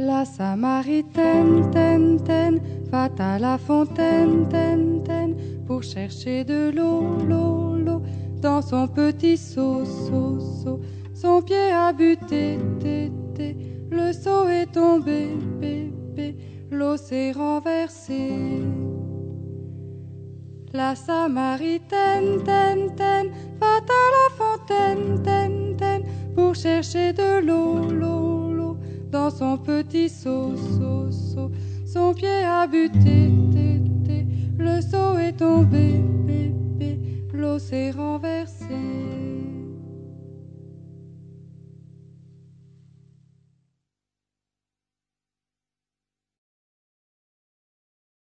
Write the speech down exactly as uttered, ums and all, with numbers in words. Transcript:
La Samaritaine, ten, ten, va à la fontaine, ten, ten, pour chercher de l'eau, l'eau, l'eau, dans son petit seau, seau, seau. Son pied a buté, té, té, le seau est tombé, bé, bé, l'eau s'est renversée. La Samaritaine, ten, ten, va à la fontaine, ten, ten, pour chercher de l'eau, l'eau, l'eau, dans son petit seau, seau, seau. Son pied a buté, té, té, le seau est tombé, bé, bé, l'eau s'est renversée.